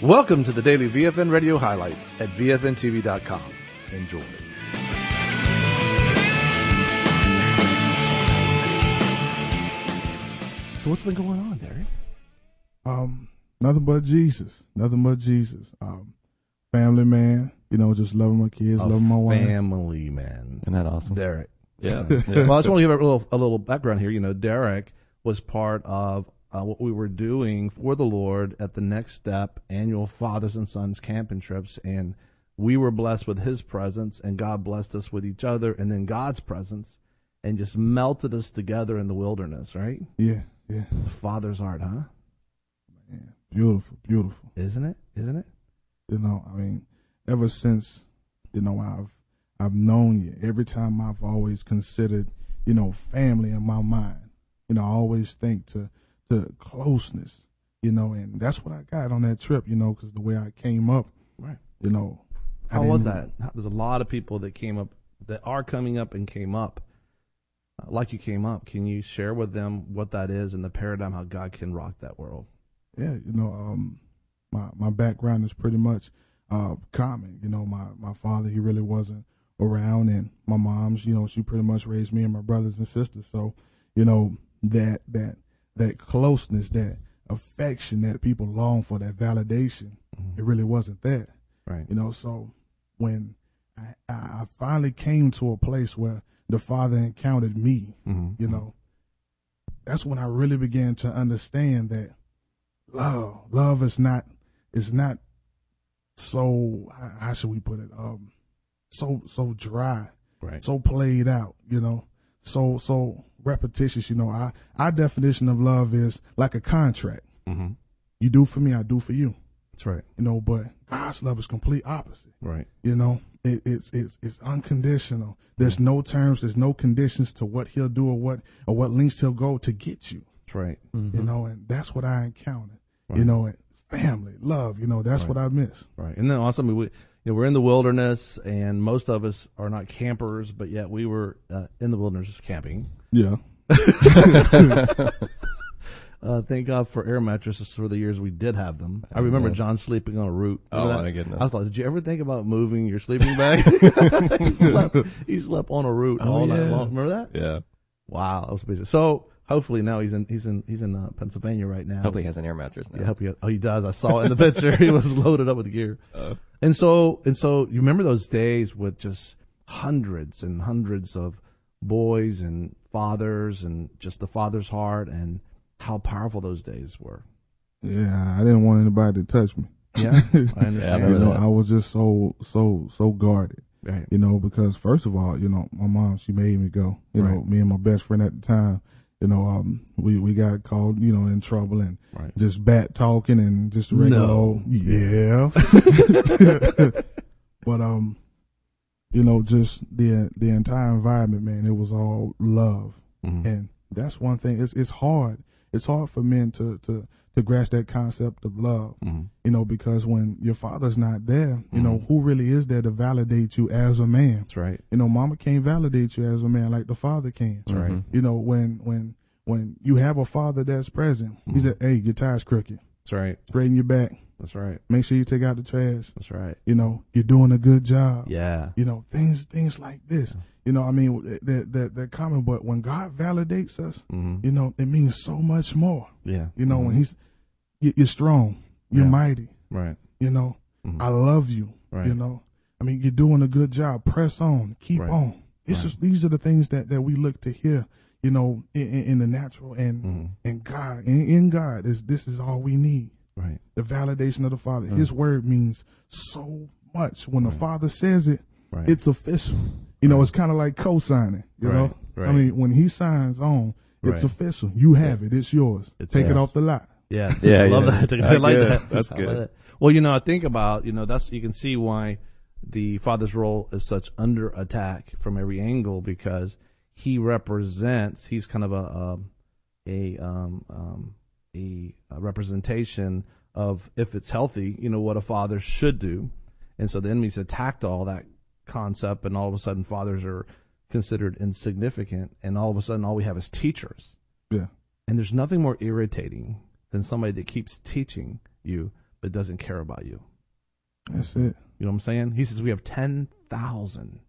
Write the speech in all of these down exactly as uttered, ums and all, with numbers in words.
Welcome to the daily V F N Radio highlights at V F N T V dot com. Enjoy. So what's been going on, Derek? Um, nothing but Jesus. Nothing but Jesus. Um, family man. You know, just loving my kids, A loving my wife. family man. Isn't that awesome? Derek. Yeah. yeah. Well, I just want to give a little a little background here. You know, Derek was part of uh, what we were doing for the Lord at the Next Step annual Fathers and Sons camping trips, and we were blessed with His presence, and God blessed us with each other, and then God's presence, and just melted us together in the wilderness. Right? Yeah, yeah. The Father's heart, huh? Man, beautiful, beautiful. Isn't it? Isn't it? You know, I mean, ever since, you know, I've I've known you, every time I've always considered, you know, family in my mind. You know, I always think to to closeness, you know, and that's what I got on that trip, you know, because the way I came up, Right. you know. I How was didn't- that? How- There's a lot of people that came up, that are coming up and came up, uh, like you came up. Can you share with them what that is and the paradigm, how God can rock that world? Yeah, you know, um, my my background is pretty much uh, common. You know, my, my father, he really wasn't around, and my mom's, you know, she pretty much raised me and my brothers and sisters. So, you know, that that that closeness, that affection that people long for, that validation, Mhm. it really wasn't there. Right. You know, so when I, I I finally came to a place where the Father encountered me, Mm-hmm. you know, that's when I really began to understand that love, love is not, is not so, how, how should we put it? Um, so, so dry, Right. so played out, you know, so, so repetitious, you know. I, our definition of love is like a contract. Mm-hmm. You do for me, I do for you, That's right. you know, but God's love is complete opposite. Right. You know, it, it's it's it's unconditional. There's no terms, there's no conditions to what He'll do or what or what lengths He'll go to get you. That's right. You know, and that's what I encountered. Right. You know, and family, love. You know, that's Right. what I miss. Right. And then also, I mean, we, you know, we're in the wilderness, and most of us are not campers, but yet we were uh, in the wilderness camping. Yeah. Uh, thank God for air mattresses for the years we did have them. I remember Amen. John sleeping on a root. Oh, Remember my that? goodness. I thought, did you ever think about moving your sleeping bag? he, slept, he slept on a root Oh, all night yeah. long. Remember that? Yeah. Wow, that was busy. So hopefully now he's in he's in he's in uh, Pennsylvania right now. Hopefully he has an air mattress now. Yeah, hope he, oh, he does. I saw it in the picture. He was loaded up with gear. Uh, And so, and so, you remember those days with just hundreds and hundreds of boys and fathers, and just the Father's heart, and how powerful those days were. Yeah, I didn't want anybody to touch me. Yeah, I Yeah, I understand. You remember know, that. I was just so so so guarded. Right. You know, because first of all, you know, my mom, she made me go. You know, Right. me and my best friend at the time, you know, um, we we got called, you know, in trouble and Right. just bat talking and just regular No. old, yeah. But um, you know, just the the entire environment, man, it was all love, Mhm. and that's one thing. It's it's hard. It's hard for men to to to grasp that concept of love. Mhm. You know, because when your father's not there, you know, who really is there to validate you as a man? That's right. You know, mama can't validate you as a man like the father can. That's right. Mhm. You know, when when when you have a father that's present, he said, "Hey, your tie's crooked. That's right. Straighten your back. That's right. Make sure you take out the trash. That's right. You know, you're doing a good job." Yeah. You know, things things like this. You know, I mean, that that they're common, but when God validates us, Mhm. you know, it means so much more. Yeah. You know, Mhm. when He's you- you're strong, you're Yeah. mighty. Right. You know, Mhm. I love you. Right. You know, I mean, you're doing a good job. Press on, keep Right. on. This Right. is these are the things that, that we look to hear. You know, in, in, in the natural and Mhm. and God in, in God is this is all we need. Right. The validation of the Father. Mm. His word means so much. When the Father says it, Right. it's official. You know, it's kind of like co-signing. You Right. know, Right. I mean, when He signs on, it's Right. official. You have it. It's yours. It's Take it yours. off the lot. Yeah, Yeah, I love yeah. that. I Uh, like good. that. That's I like good. that. Well, you know, I think about, you know, that's, you can see why the Father's role is such under attack from every angle, because he represents, he's kind of a, um, a, um, um, a, a representation of, if it's healthy, you know, what a father should do. And so the enemy's attacked all that concept, and all of a sudden fathers are considered insignificant, and all of a sudden all we have is teachers. Yeah. And there's nothing more irritating than somebody that keeps teaching you but doesn't care about you. That's it. You know what I'm saying? He says we have ten thousand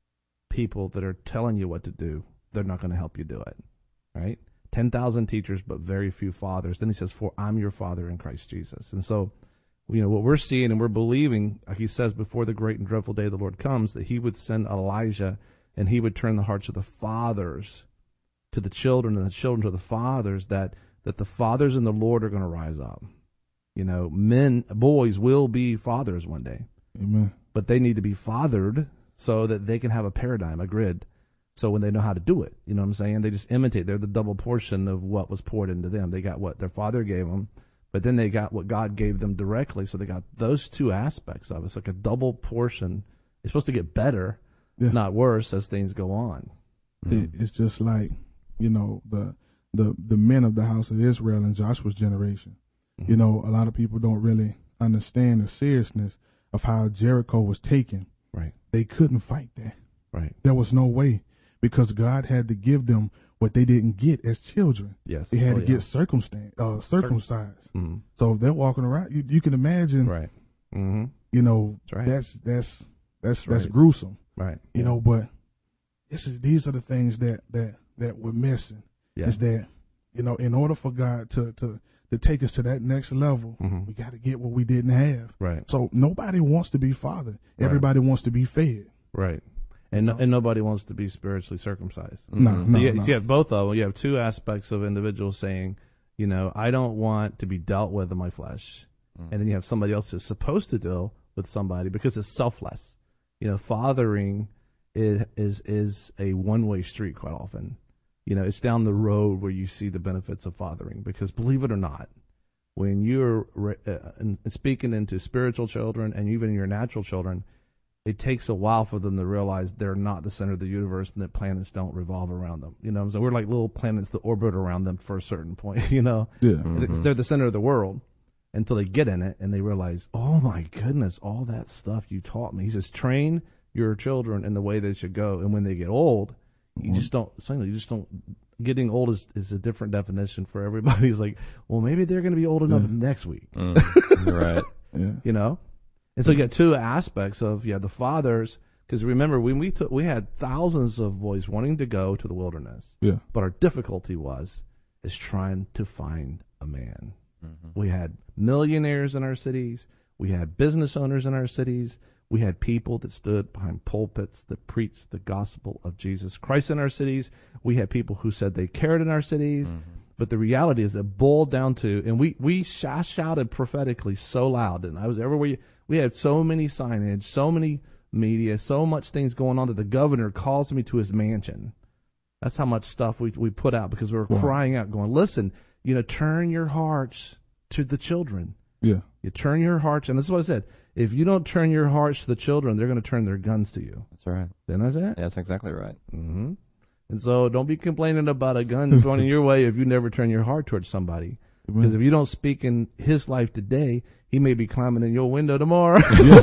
people that are telling you what to do. They're not going to help you do it, right? ten thousand teachers, but very few fathers. Then he says, for I'm your father in Christ Jesus. And so, you know, what we're seeing and we're believing, like he says, before the great and dreadful day of the Lord comes, that he would send Elijah and he would turn the hearts of the fathers to the children and the children to the fathers, that, that the fathers in the Lord are going to rise up. You know, men, boys will be fathers one day. Amen. But they need to be fathered so that they can have a paradigm, a grid. So when they know how to do it, you know what I'm saying? They just imitate. They're the double portion of what was poured into them. They got what their father gave them, but then they got what God gave them directly. So they got those two aspects of it. It's like a double portion. It's supposed to get better, Yeah. not worse, as things go on. It, it's just like, you know, the the the men of the house of Israel in Joshua's generation. Mm-hmm. You know, a lot of people don't really understand the seriousness of how Jericho was taken. Right, They couldn't fight that. right. There was no way, because God had to give them what they didn't get as children. Yes. They had Oh, to yeah. get circumcised. Uh, circumcised. Mm-hmm. So if they're walking around, you, you can imagine. Right. Mm-hmm. You know, That's right. that's that's that's That's that's right. gruesome. Right. You know, but this is these are the things that that that we're missing. Yeah. Is that, you know, in order for God to to to take us to that next level, Mhm. we got to get what we didn't have. Right. So nobody wants to be fathered. Right. Everybody wants to be fed. Right. And know? and nobody wants to be spiritually circumcised. No, So no, you, no. so you have both of them. You have two aspects of individuals saying, you know, I don't want to be dealt with in my flesh. Mm. And then you have somebody else who's supposed to deal with somebody because it's selfless. You know, fathering is is, is a one-way street quite often. You know, it's down the road where you see the benefits of fathering, because believe it or not, when you're re- uh, and speaking into spiritual children and even your natural children, it takes a while for them to realize they're not the center of the universe and that planets don't revolve around them. You know, so we're like little planets that orbit around them for a certain point, you know. Yeah. And it's, they're the center of the world until they get in it and they realize, oh my goodness, all that stuff you taught me. He says, train your children in the way they should go. And when they get old, you just don't, you just don't, getting old is, is a different definition for everybody. It's like, well, maybe they're going to be old enough Yeah. next week, Mm, you're right. Yeah. you know? And so you got two aspects of, yeah, the fathers, because remember, when we took, we had thousands of boys wanting to go to the wilderness, Yeah. but our difficulty was, is trying to find a man. Mm-hmm. We had millionaires in our cities. We had business owners in our cities. We had people that stood behind pulpits that preached the gospel of Jesus Christ in our cities. We had people who said they cared in our cities. Mm-hmm. But the reality is it boiled down to, and we, we sh- I shouted prophetically so loud, and I was everywhere. You, we had so many signage, so many media, so much things going on that the governor calls me to his mansion. That's how much stuff we we put out because we were Wow. crying out, going, listen, you know, turn your hearts to the children. Yeah. You turn your hearts, and this is what I said. If you don't turn your hearts to the children, they're going to turn their guns to you. That's right. Didn't I say it? Yeah, that's exactly right. Mm-hmm. And so don't be complaining about a gun pointing your way if you never turn your heart towards somebody. Because if you don't speak in his life today, he may be climbing in your window tomorrow.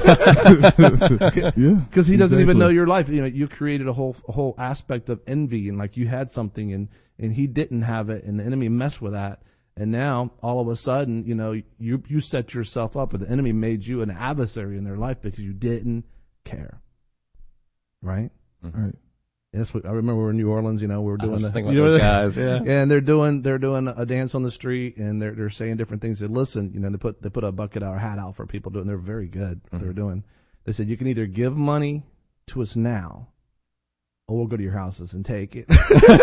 Yeah. Because he doesn't even Exactly. know your life. You know, you created a whole a whole aspect of envy, and like you had something, and and he didn't have it, and the enemy messed with that. And now all of a sudden, you know, you you set yourself up, but the enemy made you an adversary in their life because you didn't care. Right? All right. That's what I remember. We were in New Orleans. You know, we were I doing was the, thinking you about know, those guys. Yeah. and they're doing they're doing a dance on the street, and they're they're saying different things. They listen, you know, they put they put a bucket or hat out for people doing. They're very good. What they were doing. They said you can either give money to us now, or we'll go to your houses and take it.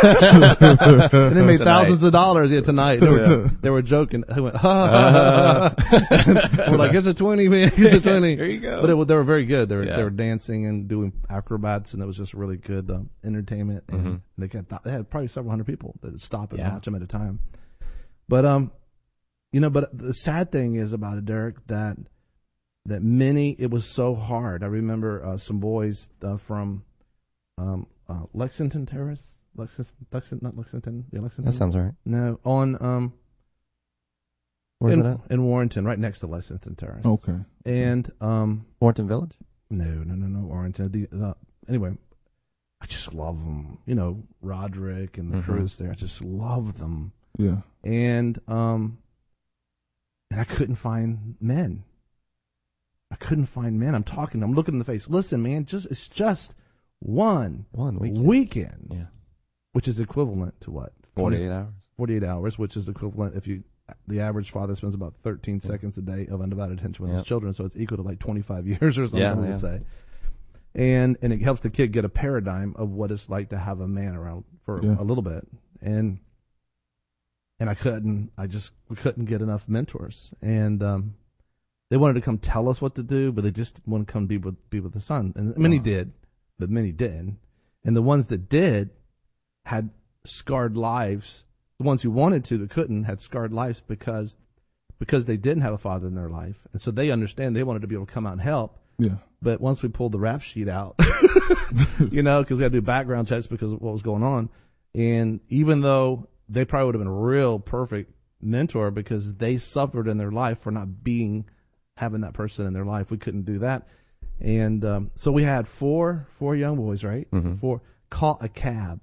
And they made Tonight. thousands of dollars. Yeah, tonight they were, they were joking. They went, ha, ha, ha, ha. We're like, here's a twenty, man. Here's a twenty. There you go. But it, they were very good. They were Yeah. they were dancing and doing acrobats, and it was just really good um, entertainment. And Mhm. they got they had probably several hundred people that would stop and Yeah. watch them at a time. But um, you know, but the sad thing is about it, Derek, that that many it was so hard. I remember uh, some boys uh, from um, uh, Lexington Terrace, Lexington, Lexington, not Lexington, yeah, Lexington. That sounds right. no on um Where's in, it at? in Warrenton, right next to Lexington Terrace. Okay. And um. Warrenton Village? No, no, no, no, Warrington. The, the, anyway, I just love them. You know, Roderick and the Mhm. crews there. I just love them. Yeah. And um, and I couldn't find men. I couldn't find men. I'm talking, I'm looking in the face. Listen, man, just it's just one, One weekend. weekend, Yeah. which is equivalent to what? forty-eight hours. forty-eight hours, which is equivalent if you, the average father spends about thirteen yeah. seconds a day of undivided attention with yep. his children, so it's equal to like twenty-five years or something, yeah, I would yeah. say. And and it helps the kid get a paradigm of what it's like to have a man around for yeah. a little bit. And and I couldn't, I just we couldn't get enough mentors. And um, they wanted to come tell us what to do, but they just didn't want to come be with be with the son. And many wow. did, but many didn't. And the ones that did had scarred lives. The ones who wanted to that couldn't had scarred lives because because they didn't have a father in their life. And so they understand they wanted to be able to come out and help. Yeah. But once we pulled the rap sheet out, you know, because we had to do background checks because of what was going on. And even though they probably would have been a real perfect mentor because they suffered in their life for not being, having that person in their life, we couldn't do that. And um, so we had four, four young boys, right? Mm-hmm. Four, caught a cab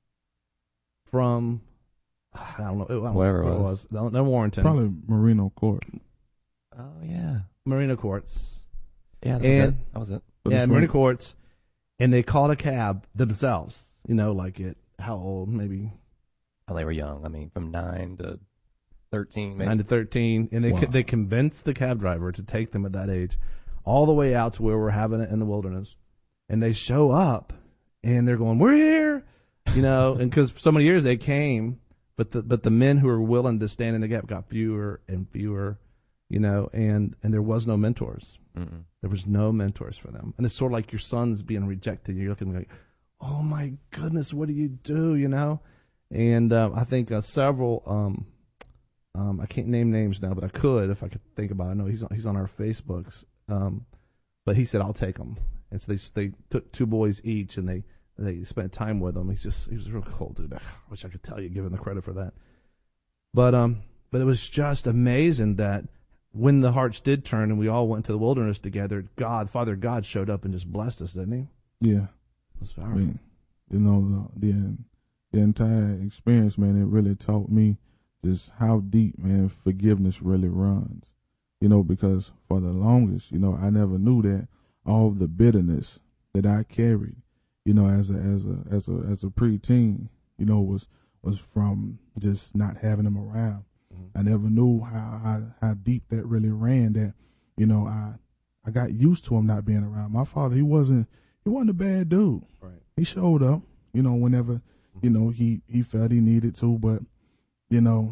from, I don't know, I don't know wherever where it was. No, no Warrenton. Probably Marino Court. Oh, yeah. Marina Courts. Yeah, that was And- it. That was it. But Yeah, it's Marina right- Courts, and they called a cab themselves. You know, like at how old? Maybe Oh, they were young. I mean, from nine to thirteen, maybe. nine to thirteen, and they Wow. they convinced the cab driver to take them at that age, all the way out to where we're having it in the wilderness, and they show up, and they're going, "We're here," you know, and because for so many years they came, but the but the men who were willing to stand in the gap got fewer and fewer, you know, and and there was no mentors. Mm-mm. There was no mentors for them. And it's sort of like your son's being rejected. You're looking like, oh, my goodness, what do you do, you know? And uh, I think uh, several, um, um, I can't name names now, but I could if I could think about it. I know he's on, he's on our Facebooks. Um, but he said, I'll take them. And so they they took two boys each, and they, they spent time with them. He's just, he was a real cool dude. I wish I could tell you, give him the credit for that. But um, but it was just amazing that when the hearts did turn and we all went to the wilderness together, God, Father God showed up and just blessed us, didn't he? Yeah. It was I powerful. mean, you know, the, the the entire experience, man, it really taught me just how deep, man, forgiveness really runs. You know, because for the longest, you know, I never knew that all of the bitterness that I carried, you know, as a as a as a as a preteen, you know, was was from just not having them around. I never knew how, how how deep that really ran. That, you know, I I got used to him not being around. My father, he wasn't he wasn't a bad dude. Right. He showed up, you know, whenever, you know, he he felt he needed to. But, you know,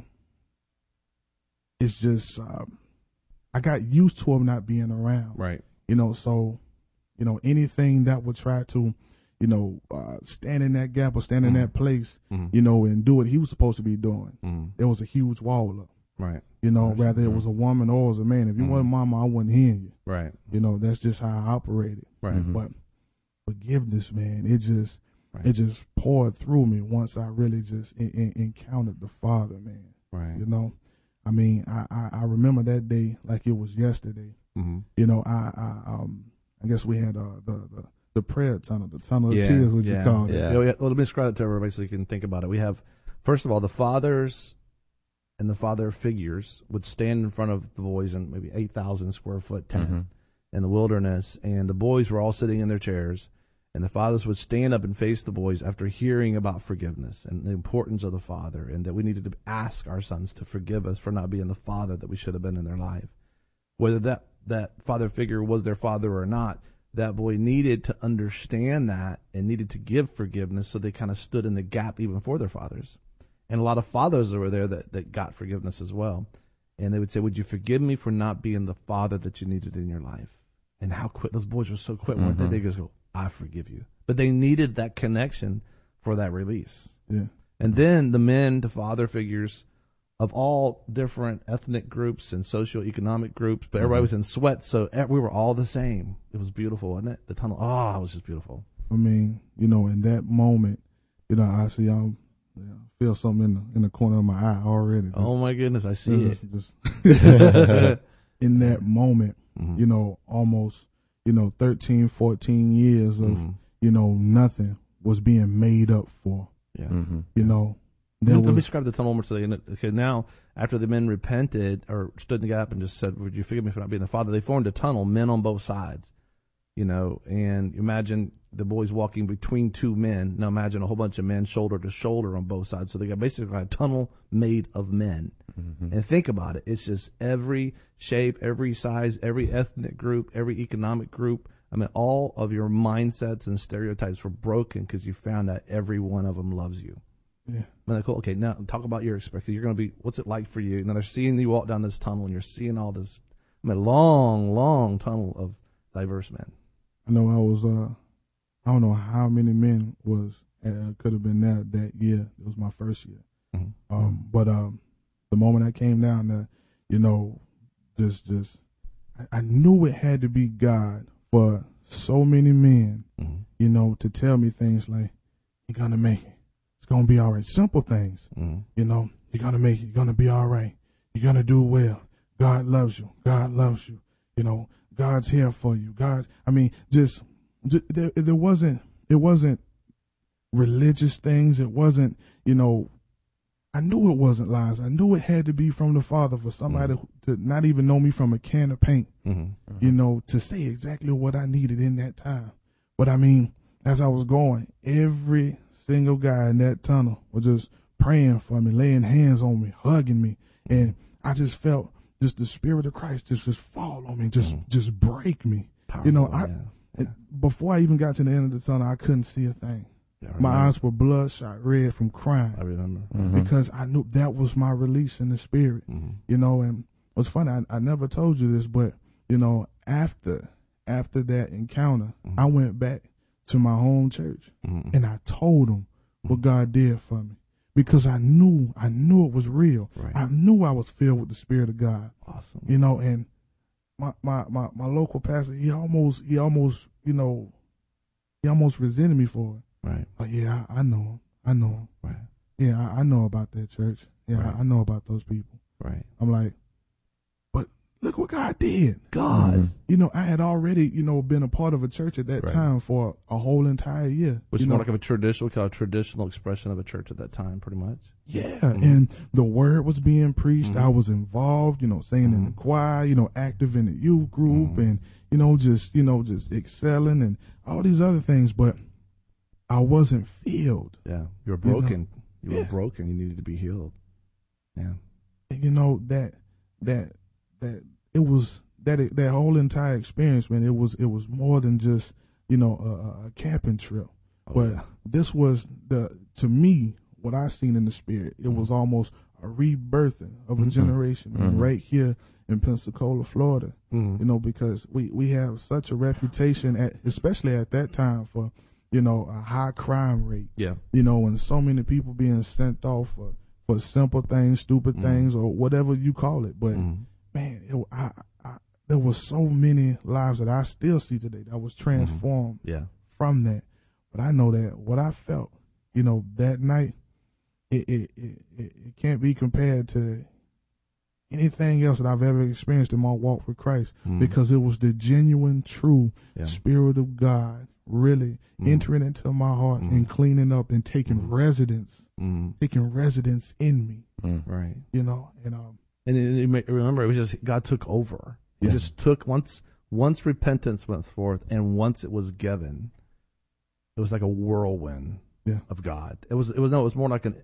it's just um, I got used to him not being around. Right. You know, so, you know, anything that would try to, you know, uh, stand in that gap or stand Mm-hmm. in that place, Mhm. you know, and do what he was supposed to be doing. Mhm. There was a huge wall up. Right. You know, Right. whether it was a woman or it was a man. If you Mhm. wasn't mama, I wasn't hearing you. Right. You know, that's just how I operated. Right. Mhm. But forgiveness, man, it just Right. it just poured through me once I really just in, in, encountered the Father, man. Right. You know, I mean, I, I, I remember that day like it was yesterday. Mm-hmm. You know, I, I um I guess we had uh, the, the the prayer tunnel, the tunnel of Yeah. tears, what yeah. you call it. Yeah. Yeah, we have- well, let me describe it to everybody so you can think about it. We have, first of all, the fathers and the father figures would stand in front of the boys in maybe eight thousand square foot tent Mhm. in the wilderness, and the boys were all sitting in their chairs, and the fathers would stand up and face the boys after hearing about forgiveness and the importance of the father, and that we needed to ask our sons to forgive us for not being the father that we should have been in their life. Whether that, that father figure was their father or not, that boy needed to understand that and needed to give forgiveness, so they kind of stood in the gap even for their fathers. And a lot of fathers were there that, that got forgiveness as well. And they would say, would you forgive me for not being the father that you needed in your life? And how quick, those boys were so quick, weren't they? Mhm. They just go, I forgive you. But they needed that connection for that release. Yeah. And then the men, the father figures of all different ethnic groups and socioeconomic groups, but everybody Mhm. was in sweat, so e- we were all the same. It was beautiful, wasn't it? The tunnel, oh, it was just beautiful. I mean, you know, in that moment, you know, I see I'm you know, feel something in the in the corner of my eye already. Just, Oh my goodness, I see it. just, just in that moment, Mhm. you know, almost, you know, thirteen, fourteen years of, Mhm. you know, nothing was being made up for. Yeah. Mhm. You know, There Let me was- describe the tunnel one more second. Okay, now after the men repented or stood in the gap and just said, "Would you forgive me for not being the father?" They formed a tunnel, men on both sides. You know, and imagine the boys walking between two men. Now imagine a whole bunch of men shoulder to shoulder on both sides. So they got basically a tunnel made of men. Mm-hmm. And think about it. It's just every shape, every size, every ethnic group, every economic group. I mean, all of your mindsets and stereotypes were broken because you found out every one of them loves you. Yeah. And they're cool. Okay, now talk about your experience. You're going to be, what's it like for you? Now they're seeing you walk down this tunnel and you're seeing all this, I mean, long, long tunnel of diverse men. I know I was, uh, I don't know how many men was, uh, could have been there that year. It was my first year. Mm-hmm. Um, but, um, the moment I came down there, you know, just, just, I, I knew it had to be God for so many men, Mm-hmm. you know, to tell me things like, you're going to make it. It's going to be all right. Simple things, Mm-hmm. you know, you're going to make it. You're going to be all right. You're going to do well. God loves you. God loves you. You know, God's here for you. God's, I mean, just, just there, there wasn't, it wasn't religious things. It wasn't, you know, I knew it wasn't lies. I knew it had to be from the Father for somebody Mm-hmm. to not even know me from a can of paint, Mm-hmm. you know, to say exactly what I needed in that time. But I mean, as I was going, every single guy in that tunnel was just praying for me, laying hands on me, hugging me. And I just felt just the Spirit of Christ just, just fall on me, just, Mhm. just break me. Powerful, You know, I, yeah. it- before I even got to the end of the tunnel, I couldn't see a thing. Yeah, I My remember. eyes were bloodshot red from crying I remember. Mm-hmm. because I knew that was my release in the Spirit. Mm-hmm. You know, and what's funny, I, I never told you this, but you know, after after that encounter, Mhm. I went back to my home church Mm-hmm. and I told them what God did for me because I knew I knew it was real. Right. I knew I was filled with the Spirit of God. Awesome. You know, and my my my, my local pastor, he almost he almost you know he almost resented me for it. Right. Oh yeah, I, I know him. I know him. Right. Yeah, I, I know about that church. Yeah, Right. I, I know about those people. Right. I'm like, but look what God did. God. Mhm. You know, I had already, you know, been a part of a church at that Right. time for a whole entire year. Which you is know, more like a traditional, kind of traditional expression of a church at that time, pretty much. yeah, Mhm. and the word was being preached. Mhm. I was involved, you know, singing in the Mhm. choir, you know, active in the youth group, Mhm. and you know, just you know, just excelling and all these other things. But I wasn't filled. Yeah. You were You know, broken. You were yeah. broken. You needed to be healed. Yeah. And, you know that that that it was that that whole entire experience, man. It was it was more than just you know a, a camping trip. Oh, But yeah. this was the to me what I seen in the Spirit. It Mhm. was almost a rebirthing of a Mhm. generation, man, Mhm. right here in Pensacola, Florida. Mhm. You know, because we we have such a reputation, at especially at that time, for you know a high crime rate. Yeah. You know, and so many people being sent off for for simple things, stupid Mhm. things, or whatever you call it. But Mhm. man, it, I, I there was so many lives that I still see today that was transformed Yeah. from that. But I know that what I felt, you know, that night, it it, it, it it can't be compared to anything else that I've ever experienced in my walk with Christ, Mhm. because it was the genuine, true Yeah. Spirit of God really Mhm. entering into my heart Mhm. and cleaning up and taking Mhm. residence, Mhm. taking residence in me, Mm. Right. you know, and um, And it, it, may- remember, it was just God took over. He Yeah. just took once once repentance went forth, and once it was given, it was like a whirlwind Yeah. of God. It was it was no, it was more like an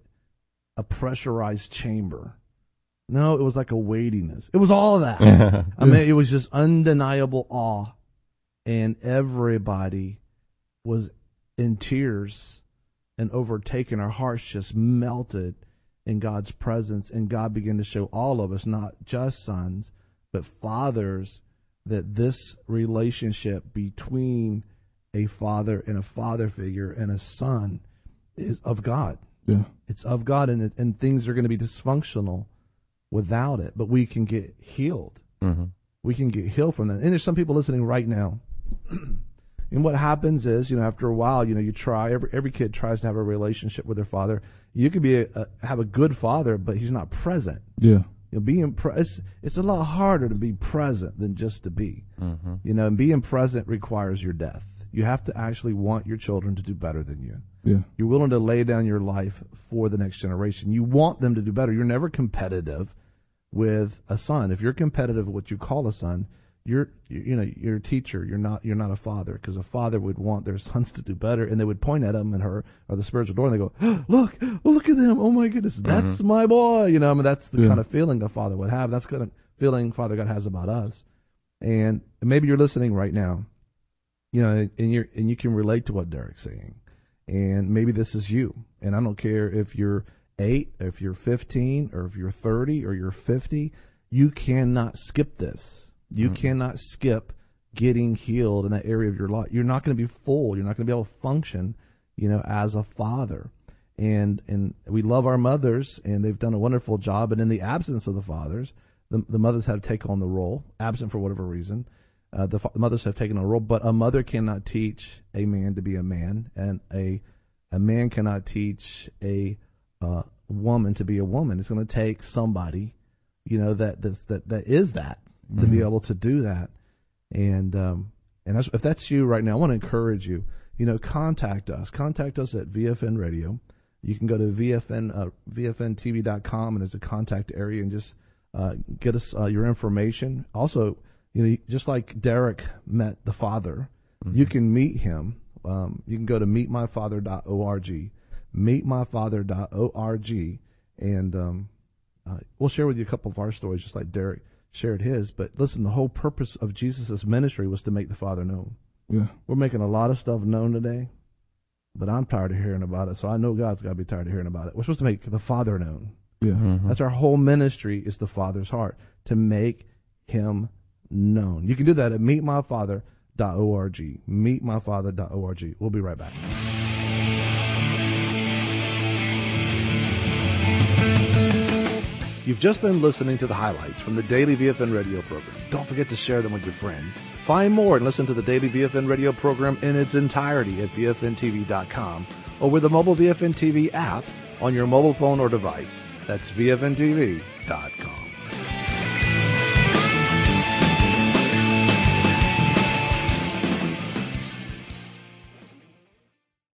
a pressurized chamber. No, it was like a weightiness. It was all of that. I mean, it was just undeniable awe, and everybody was in tears and overtaken. Our hearts just melted in God's presence, and God began to show all of us, not just sons, but fathers, that this relationship between a father and a father figure and a son is of God. yeah, It's of God, and it, and things are going to be dysfunctional without it, but we can get healed. Mm-hmm. We can get healed from that. And there's some people listening right now. And what happens is, you know, after a while, you know, you try, every every kid tries to have a relationship with their father. You could be a, a, have a good father, but he's not present. yeah, You know, being pre- it's, it's a lot harder to be present than just to be. Mm-hmm. You know, and being present requires your death. You have to actually want your children to do better than you. Yeah. You're willing to lay down your life for the next generation. You want them to do better. You're never competitive with a son. If you're competitive with what you call a son, you're you, you know you're a teacher. You're not you're not a father, because a father would want their sons to do better, and they would point at him and her or the spiritual door, and they go, oh, "Look, oh, look at them! Oh my goodness, that's mm-hmm. my boy!" You know, I mean, that's the yeah. kind of feeling a father would have. That's the kind of feeling Father God has about us. And maybe you're listening right now, you know, and you're and you can relate to what Derek's saying, and maybe this is you. And I don't care if you're eight, if you're fifteen, or if you're thirty, or you're fifty. You cannot skip this. You mm-hmm. cannot skip getting healed in that area of your life. You're not going to be full. You're not going to be able to function, you know, as a father. And and we love our mothers, and they've done a wonderful job. And in the absence of the fathers, the, the mothers have taken on the role, absent for whatever reason. Uh, the, the mothers have taken on a role, but a mother cannot teach a man to be a man, and a a man cannot teach a uh, woman to be a woman. It's going to take somebody, you know, that that's, that that is that. To be able to do that. And um, and that's, if that's you right now, I want to encourage you, you know, contact us. Contact us at V F N Radio. You can go to V F N, uh, V F N T V dot com, and there's a contact area, and just uh, get us uh, your information. Also, you know, just like Derek met the Father, mm-hmm. you can meet him. Um, you can go to meet my father dot org, meet my father dot org, and um, uh, we'll share with you a couple of our stories, just like Derek shared his. But listen, the whole purpose of Jesus' ministry was to make the Father known. Yeah. We're making a lot of stuff known today, but I'm tired of hearing about it, so I know God's got to be tired of hearing about it. We're supposed to make the Father known. Yeah. Mm-hmm. That's our whole ministry, is the Father's heart, to make him known. You can do that at meet my father dot org, meet my father dot org. We'll be right back. You've just been listening to the highlights from the Daily V F N Radio program. Don't forget to share them with your friends. Find more and listen to the Daily V F N Radio program in its entirety at V F N T V dot com or with the mobile V F N T V app on your mobile phone or device. That's V F N T V dot com.